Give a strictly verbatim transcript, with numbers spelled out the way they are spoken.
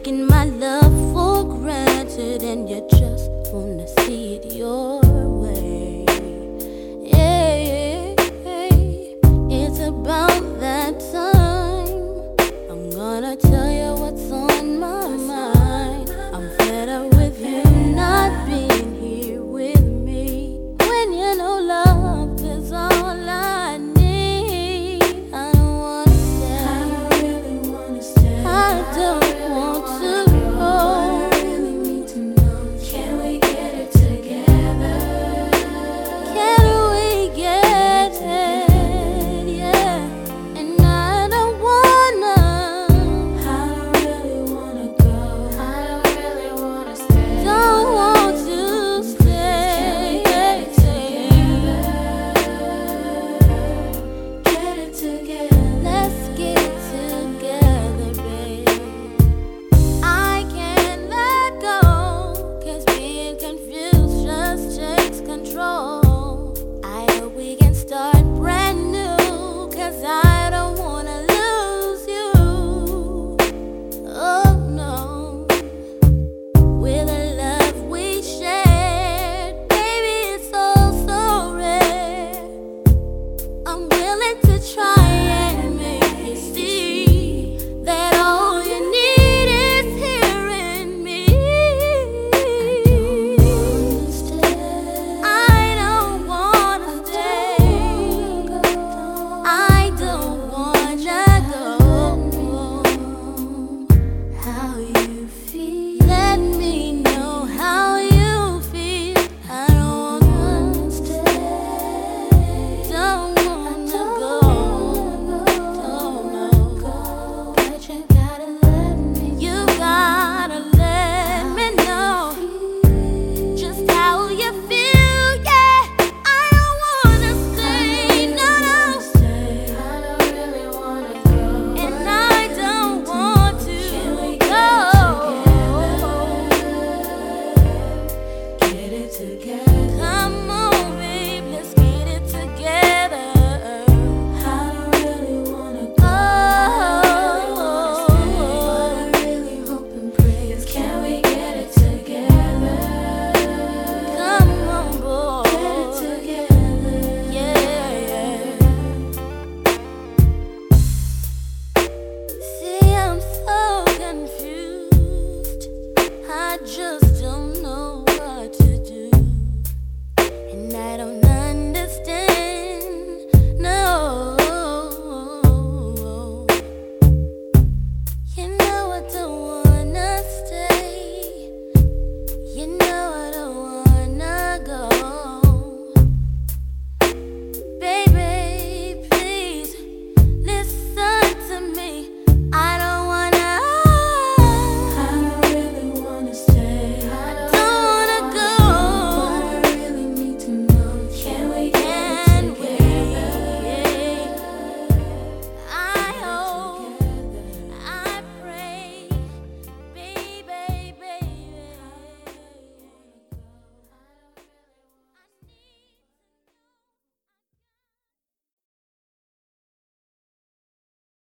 taking my love for granted, and you just wanna see it your way. Yeah, it's about that time. I'm gonna tell you what's on my mind. I'm fed up with you not being here with me. When you know love is all I need, I don't wanna stay. I really wanna stay. I don't want to go. I really need to know. Can we get it together? Can we get it? Yeah. And I don't wanna. I don't really wanna go. I don't really wanna stay. Don't want to stay. Can we get it together? Get it together. Let's get it together, babe. I can't let go, 'cause being confused just takes control. I hope we can start brand new, 'cause I don't wanna lose you. Oh no. With the love we shared, baby, it's all so rare. I'm willing to try and make you see that all you need is here in me. I don't wanna stay. I don't wanna go. How you feel?